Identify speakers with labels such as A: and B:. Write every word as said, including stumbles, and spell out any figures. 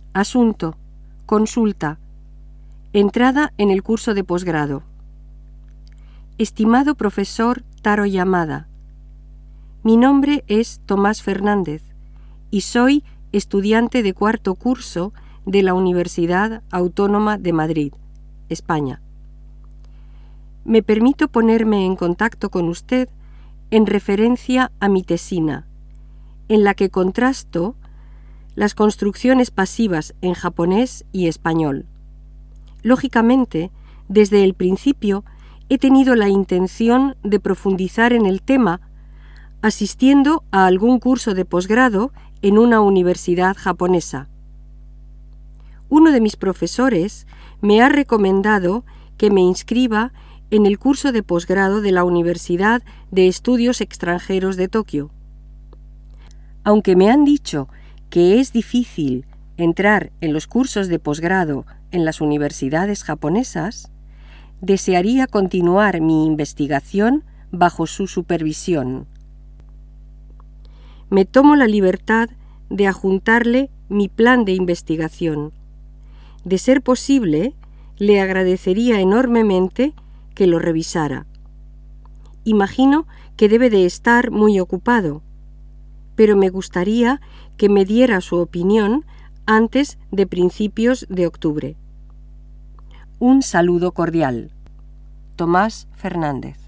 A: Asunto. Consulta. Entrada en el curso de posgrado. Estimado profesor Taro Yamada, mi nombre es Tomás Fernández y soy estudiante de cuarto curso de la Universidad Autónoma de Madrid, España. Me permito ponerme en contacto con usted en referencia a mi tesina, en la que contrasto las construcciones pasivas en japonés y español. Lógicamente, desde el principio he tenido la intención de profundizar en el tema asistiendo a algún curso de posgrado en una universidad japonesa. Uno de mis profesores me ha recomendado que me inscriba en el curso de posgrado de la Universidad de Estudios Extranjeros de Tokio. Aunque me han dicho que es difícil entrar en los cursos de posgrado en las universidades japonesas, desearía continuar mi investigación bajo su supervisión. Me tomo la libertad de adjuntarle mi plan de investigación. De ser posible, le agradecería enormemente que lo revisara. Imagino que debe de estar muy ocupado, pero me gustaría que me diera su opinión antes de principios de octubre. Un saludo cordial. Tomás Fernández.